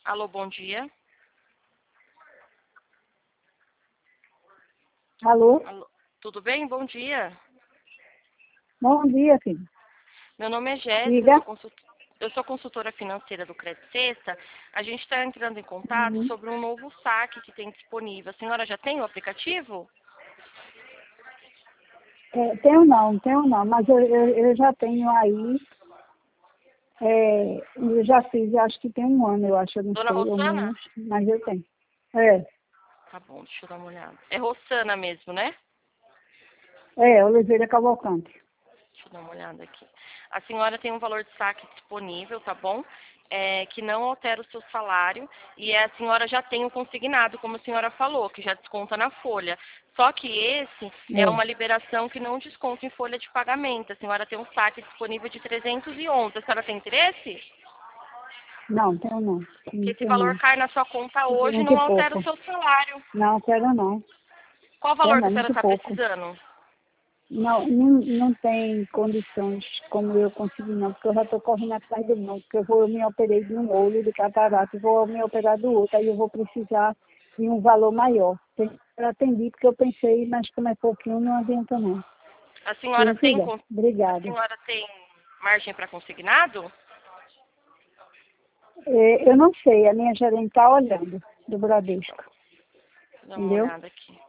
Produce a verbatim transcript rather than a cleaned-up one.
Alô, bom dia. Alô? Alô, tudo bem? Bom dia. Bom dia, filho. Meu nome é Jéssica, eu Diga. sou, consult... eu sou consultora financeira do Crédito Sexta. A gente está entrando em contato Uhum. sobre um novo saque que tem disponível. A senhora já tem o aplicativo? É, tenho não, tenho não, mas eu, eu, eu já tenho aí, é, eu já fiz, eu acho que tem um ano, eu acho, eu não Dona sei, ou Rossana? menos, mas eu tenho. É, Tá bom, deixa eu dar uma olhada. É Rossana mesmo, né? é, Oliveira Cavalcante. Deixa eu dar uma olhada aqui. A senhora tem um valor de saque disponível, tá bom? É, que não altera o seu salário e a senhora já tem o consignado, como a senhora falou, que já desconta na folha. Só que esse é É. uma liberação que não desconta em folha de pagamento. A senhora tem um saque disponível de trezentos e onze. A senhora tem interesse? Não, tenho não, Que não esse tenho valor não. cai na sua conta hoje e Muito não altera o pouco. seu salário. Não, quero não. Qual Quero valor que a não, senhora muito está pouco. precisando? Não, não, não tem condições como eu consegui não, porque eu já estou correndo atrás do não, porque eu vou, eu me operei de um olho de catarata e vou me operar do outro, aí eu vou precisar de um valor maior. Eu atendi porque eu pensei, mas como é pouquinho, não adianta não. A Se senhora não tem, quiser. con- a Obrigada. senhora tem margem para consignado? É, eu não sei, a minha gerente está olhando do Deixa eu dar Bradesco, dar uma entendeu? olhada aqui.